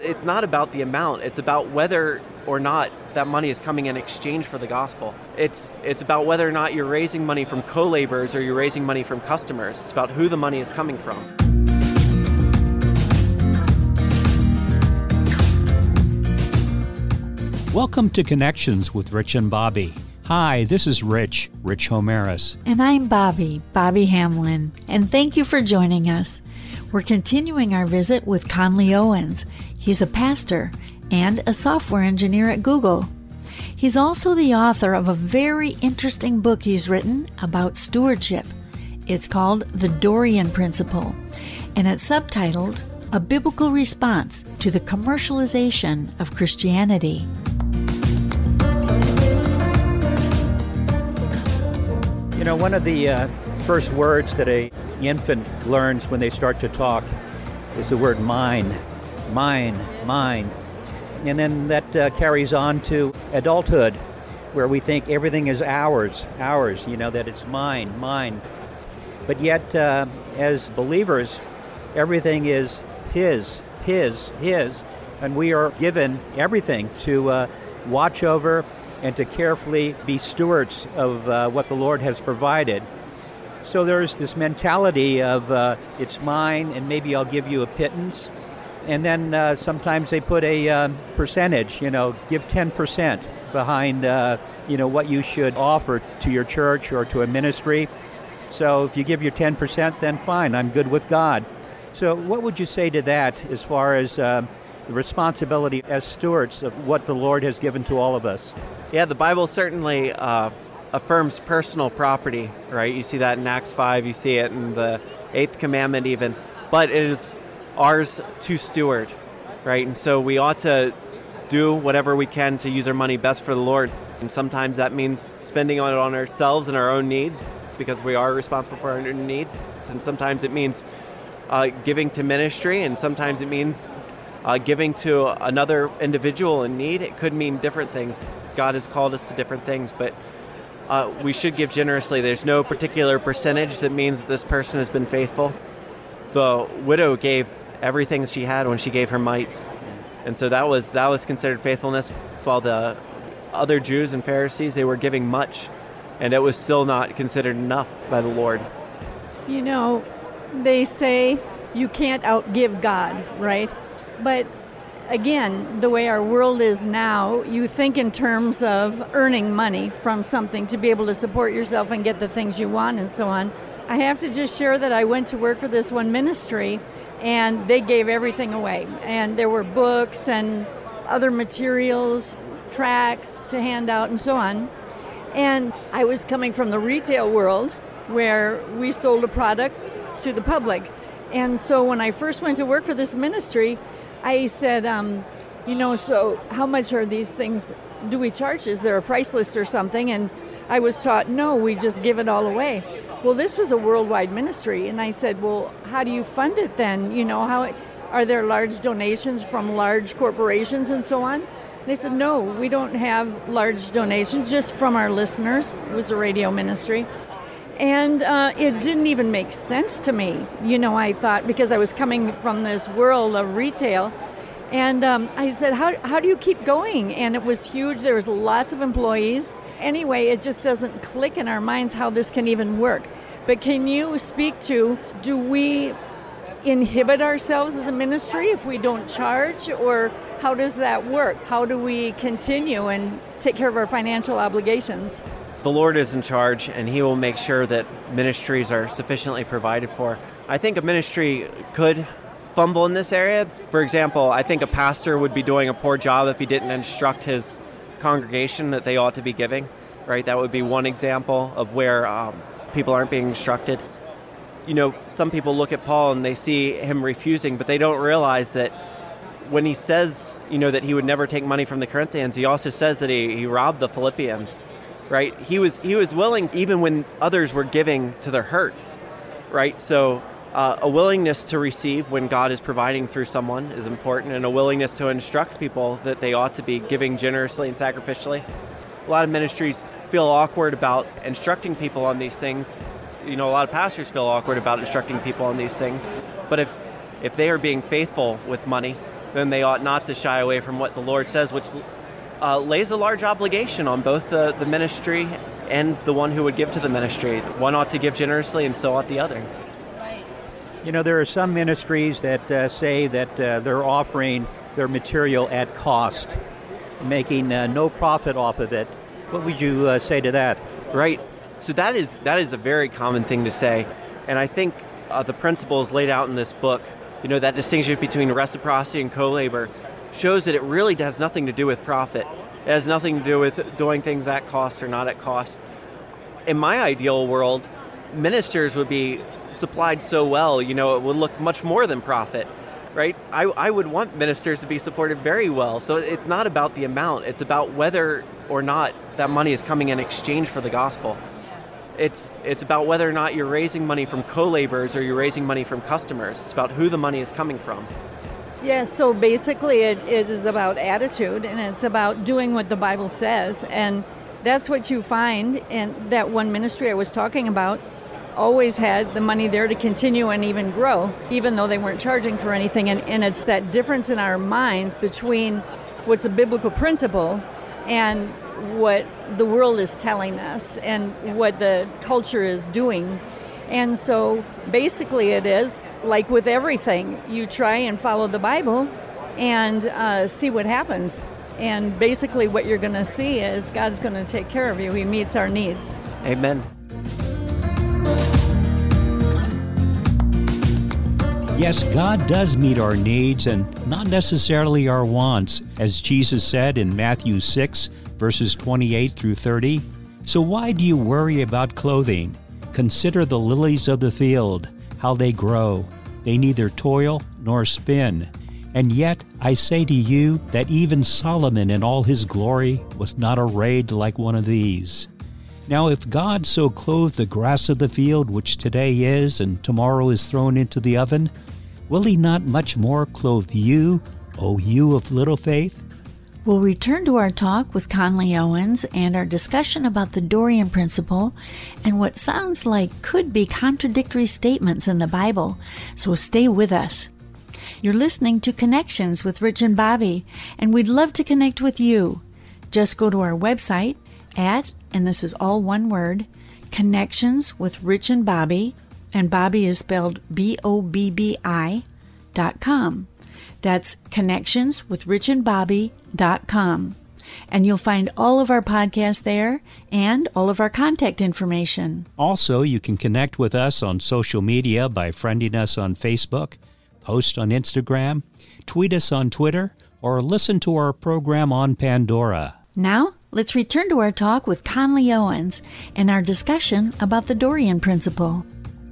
It's not about the amount. It's about whether or not that money is coming in exchange for the gospel. It's about whether or not you're raising money from co-laborers or you're raising money from customers. It's about who the money is coming from. Welcome to Connections with Rich and Bobby. Hi, this is Rich Homeris. And I'm Bobby Hamlin. And thank you for joining us. We're continuing our visit with Conley Owens. He's a pastor and a software engineer at Google. He's also the author of a very interesting book he's written about stewardship. It's called The Dorian Principle, and it's subtitled A Biblical Response to the Commercialization of Christianity. You know, one of the first words that an infant learns when they start to talk is the word mine. Mine. And then that carries on to adulthood, where we think everything is ours, that it's mine. But yet, as believers, everything is his, and we are given everything to watch over and to carefully be stewards of what the Lord has provided. So there's this mentality of it's mine, and maybe I'll give you a pittance. And then sometimes they put a percentage, give 10% behind, what you should offer to your church or to a ministry. So if you give your 10%, then fine, I'm good with God. So what would you say to that as far as the responsibility as stewards of what the Lord has given to all of us? Yeah, the Bible certainly affirms personal property, right? You see that in Acts 5, you see it in the 8th commandment even, but it is ours to steward, right? And so we ought to do whatever we can to use our money best for the Lord. And sometimes that means spending it on ourselves and our own needs, because we are responsible for our own needs. And sometimes it means giving to ministry, and sometimes it means giving to another individual in need. It could mean different things. God has called us to different things, but we should give generously. There's no particular percentage that means that this person has been faithful. The widow gave everything she had when she gave her mites, and so that was considered faithfulness, while the other Jews and Pharisees, they were giving much, and it was still not considered enough by the Lord. They say you can't outgive God, right? But again, the way our world is now, you think in terms of earning money from something to be able to support yourself and get the things you want and so on. I have to just share that I went to work for this one ministry, and they gave everything away. And there were books and other materials, tracts to hand out and so on. And I was coming from the retail world where we sold a product to the public. And so when I first went to work for this ministry, I said, so how much are these things? Do we charge? Is there a price list or something? And I was taught, no, we just give it all away. Well, this was a worldwide ministry. And I said, well, how do you fund it then? How are there large donations from large corporations and so on? They said, no, we don't have large donations, just from our listeners. It was a radio ministry. And it didn't even make sense to me. I thought, because I was coming from this world of retail, and I said, how do you keep going? And it was huge. There was lots of employees. Anyway, it just doesn't click in our minds how this can even work. But can you speak to, do we inhibit ourselves as a ministry if we don't charge, or how does that work? How do we continue and take care of our financial obligations? The Lord is in charge, and He will make sure that ministries are sufficiently provided for. I think a ministry could fumble in this area. For example, I think a pastor would be doing a poor job if he didn't instruct his congregation that they ought to be giving, right? That would be one example of where people aren't being instructed. Some people look at Paul and they see him refusing, but they don't realize that when he says, that he would never take money from the Corinthians, he also says that he robbed the Philippians. Right? He was willing even when others were giving to their hurt, right? So a willingness to receive when God is providing through someone is important, and a willingness to instruct people that they ought to be giving generously and sacrificially. A lot of ministries feel awkward about instructing people on these things. A lot of pastors feel awkward about instructing people on these things. But if they are being faithful with money, then they ought not to shy away from what the Lord says, which lays a large obligation on both the ministry and the one who would give to the ministry. One ought to give generously, and so ought the other. You know, there are some ministries that say that they're offering their material at cost, making no profit off of it. What would you say to that? Right. So that is a very common thing to say. And I think the principles laid out in this book, you know, that distinction between reciprocity and co-labor, shows that it really has nothing to do with profit. It has nothing to do with doing things at cost or not at cost. In my ideal world, ministers would be supplied so well, you know, it would look much more than profit, right? I would want ministers to be supported very well. So it's not about the amount, it's about whether or not that money is coming in exchange for the gospel. It's about whether or not you're raising money from co-laborers or you're raising money from customers. It's about who the money is coming from. Yes, so basically it is about attitude, and it's about doing what the Bible says. And that's what you find in that one ministry I was talking about. Always had the money there to continue and even grow, even though they weren't charging for anything. And it's that difference in our minds between what's a biblical principle and what the world is telling us and what the culture is doing. And so basically it is, like with everything, you try and follow the Bible and see what happens. And basically what you're going to see is God's going to take care of you. He meets our needs. Amen. Yes, God does meet our needs and not necessarily our wants, as Jesus said in Matthew 6, verses 28 through 30. So why do you worry about clothing? Consider the lilies of the field, how they grow. They neither toil nor spin. And yet I say to you that even Solomon in all his glory was not arrayed like one of these. Now if God so clothed the grass of the field, which today is and tomorrow is thrown into the oven, will he not much more clothe you, O you of little faith? We'll return to our talk with Conley Owens and our discussion about the Dorian Principle and what sounds like could be contradictory statements in the Bible, so stay with us. You're listening to Connections with Rich and Bobby, and we'd love to connect with you. Just go to our website at, and this is all one word, Connections with Rich and Bobby, and Bobby is spelled BOBBI.com. That's connectionswithrichandbobby.com. And you'll find all of our podcasts there and all of our contact information. Also, you can connect with us on social media by friending us on Facebook, post on Instagram, tweet us on Twitter, or listen to our program on Pandora. Now, let's return to our talk with Conley Owens and our discussion about the Dorian Principle.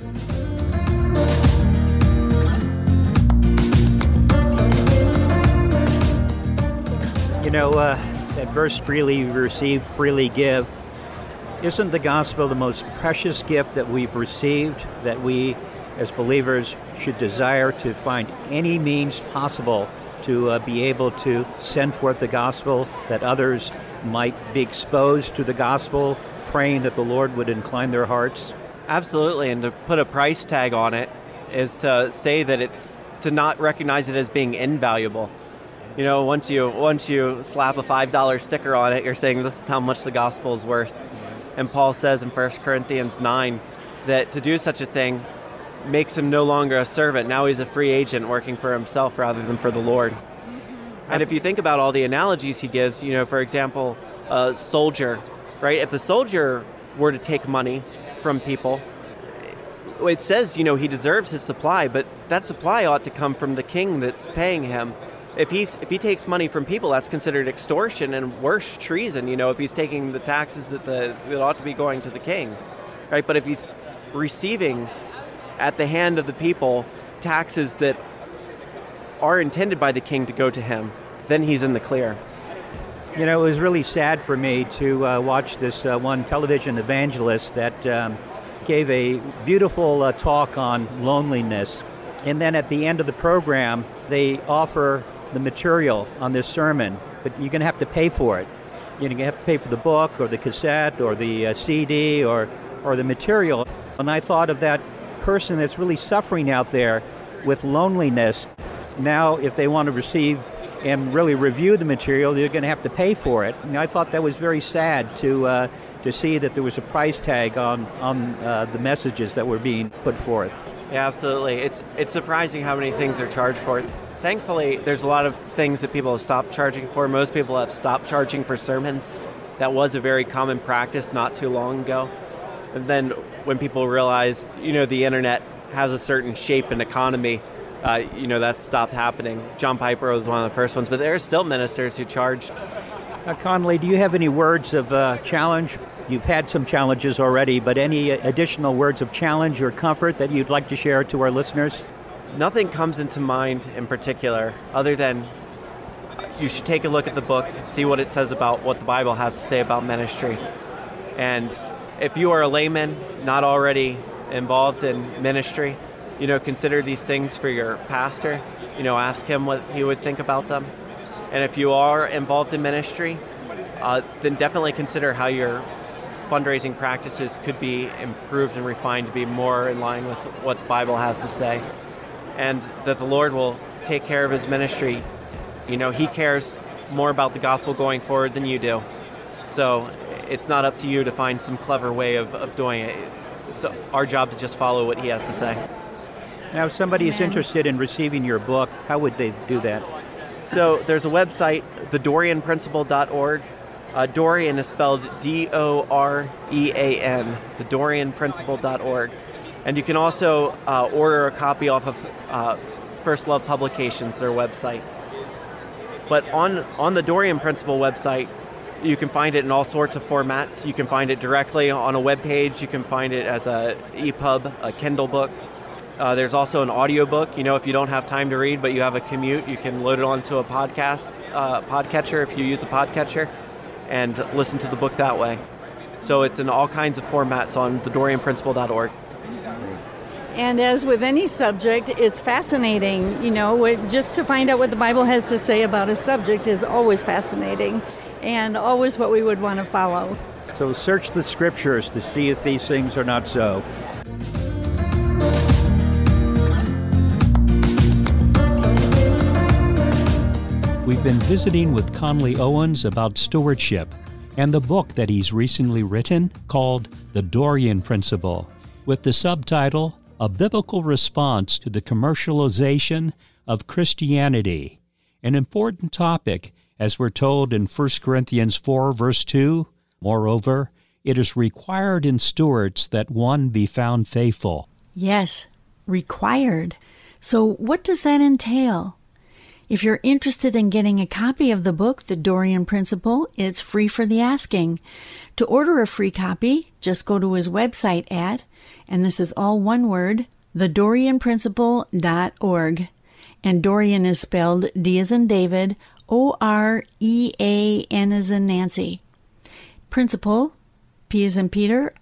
You know, that verse, freely receive, freely give, isn't the gospel the most precious gift that we've received, that we as believers should desire to find any means possible to be able to send forth the gospel, that others might be exposed to the gospel, praying that the Lord would incline their hearts? Absolutely, and to put a price tag on it is to say that it's to not recognize it as being invaluable. You know, once you slap a $5 sticker on it, you're saying this is how much the gospel is worth. And Paul says in 1 Corinthians 9 that to do such a thing makes him no longer a servant. Now he's a free agent working for himself rather than for the Lord. And if you think about all the analogies he gives, you know, for example, a soldier, right? If the soldier were to take money from people, it says, you know, he deserves his supply, but that supply ought to come from the king that's paying him. If he takes money from people, that's considered extortion and worse, treason, you know, if he's taking the taxes that ought to be going to the king, right? But if he's receiving at the hand of the people taxes that are intended by the king to go to him, then he's in the clear. You know, it was really sad for me to watch this one television evangelist that gave a beautiful talk on loneliness. And then at the end of the program, they offer the material on this sermon, but you're going to have to pay for it. You're going to have to pay for the book or the cassette or the CD or the material. And I thought of that person that's really suffering out there with loneliness. Now, if they want to receive and really review the material, they're going to have to pay for it. And I thought that was very sad to see that there was a price tag on the messages that were being put forth. Yeah, absolutely. It's surprising how many things are charged for. Thankfully, there's a lot of things that people have stopped charging for. Most people have stopped charging for sermons. That was a very common practice not too long ago. And then when people realized, the internet has a certain shape and economy, that stopped happening. John Piper was one of the first ones, but there are still ministers who charge. Conley, do you have any words of challenge? You've had some challenges already, but any additional words of challenge or comfort that you'd like to share to our listeners? Nothing comes into mind in particular, other than you should take a look at the book, see what it says about what the Bible has to say about ministry. And if you are a layman, not already involved in ministry, consider these things for your pastor. Ask him what he would think about them. And if you are involved in ministry, then definitely consider how your fundraising practices could be improved and refined to be more in line with what the Bible has to say. And that the Lord will take care of his ministry. He cares more about the gospel going forward than you do. So it's not up to you to find some clever way of doing it. It's our job to just follow what he has to say. Now, if somebody is interested in receiving your book, how would they do that? So there's a website, thedorianprinciple.org. Dorian is spelled Dorean, thedorianprinciple.org. And you can also order a copy off of First Love Publications, their website. But on the Dorian Principle website, you can find it in all sorts of formats. You can find it directly on a web page. You can find it as a EPUB, a Kindle book. There's also an audiobook. If you don't have time to read but you have a commute, you can load it onto a podcatcher if you use a podcatcher, and listen to the book that way. So it's in all kinds of formats on thedorianprinciple.org. And as with any subject, it's fascinating. Just to find out what the Bible has to say about a subject is always fascinating and always what we would want to follow. So search the scriptures to see if these things are not so. We've been visiting with Conley Owens about stewardship and the book that he's recently written called The Dorian Principle, with the subtitle, A Biblical Response to the Commercialization of Christianity, an important topic, as we're told in 1 Corinthians 4, verse 2. Moreover, it is required in stewards that one be found faithful. Yes, required. So what does that entail? If you're interested in getting a copy of the book, The Dorian Principle, it's free for the asking. To order a free copy, just go to his website at, and this is all one word, thedorianprinciple.org. And Dorian is spelled D as in David, O-R-E-A-N as in Nancy. Principle, P as in Peter,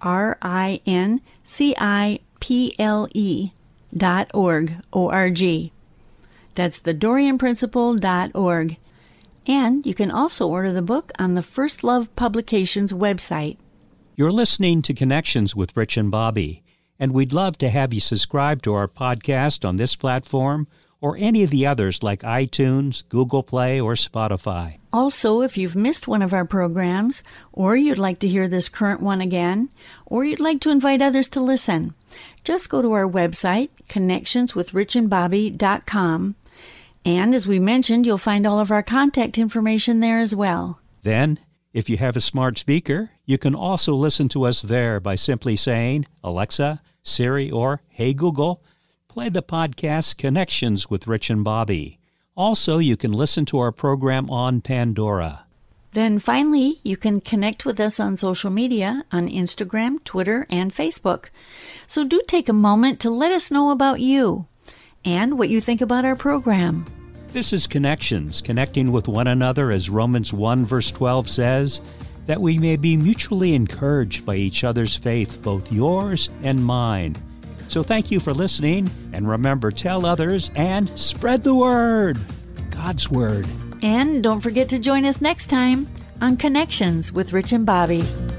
R-I-N-C-I-P-L-E.org, O-R-G. That's thedorianprinciple.org. And you can also order the book on the First Love Publications website. You're listening to Connections with Rich and Bobby, and we'd love to have you subscribe to our podcast on this platform or any of the others like iTunes, Google Play, or Spotify. Also, if you've missed one of our programs, or you'd like to hear this current one again, or you'd like to invite others to listen, just go to our website, connectionswithrichandbobby.com. And as we mentioned, you'll find all of our contact information there as well. Then, if you have a smart speaker, you can also listen to us there by simply saying, Alexa, Siri, or Hey Google, play the podcast Connections with Rich and Bobby. Also, you can listen to our program on Pandora. Then finally, you can connect with us on social media, on Instagram, Twitter, and Facebook. So do take a moment to let us know about you and what you think about our program. This is Connections, connecting with one another, as Romans 1 verse 12 says, that we may be mutually encouraged by each other's faith, both yours and mine. So thank you for listening, and remember, tell others and spread the word, God's word. And don't forget to join us next time on Connections with Rich and Bobby.